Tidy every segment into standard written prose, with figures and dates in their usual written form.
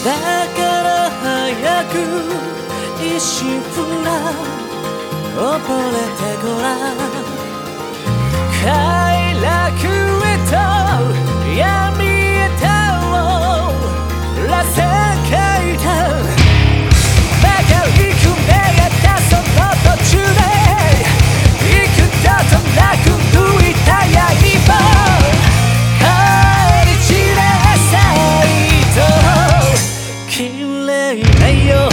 だから早く一瞬ふら溺れてごらん快楽へと闇へとら世界だバカ行く目がたその途中で幾度となく抜いた刃帰り散らさいと綺麗な夜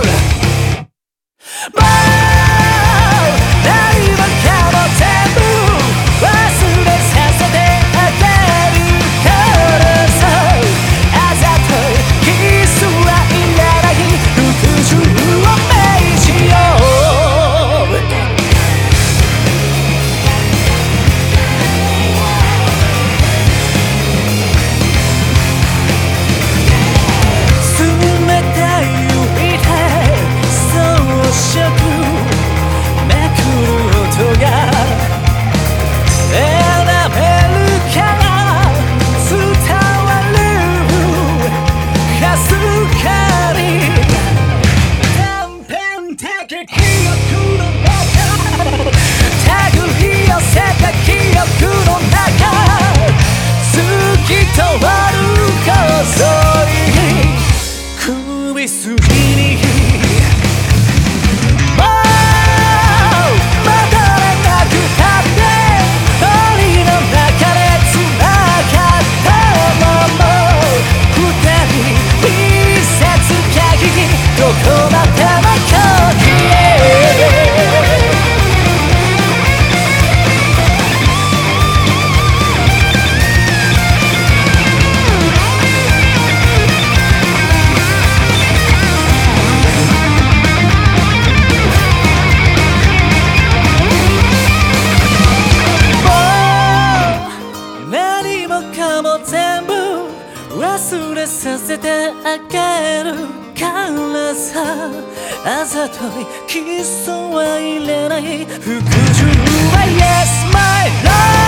もう何もかも全部忘れさせてあげるからさあざといキスはいらない服従を命じよう冷たい指で装飾めくる音が選べるから伝わるかすかに断片的記憶の中手繰り寄せた記憶の中透き通る細い首筋にもう戻れなくたって檻の中で繋がったまま二人密接限りどこまでもこぎ何もかも全部忘れさせてあげるからさあざといキスは入れない服従は Yes my love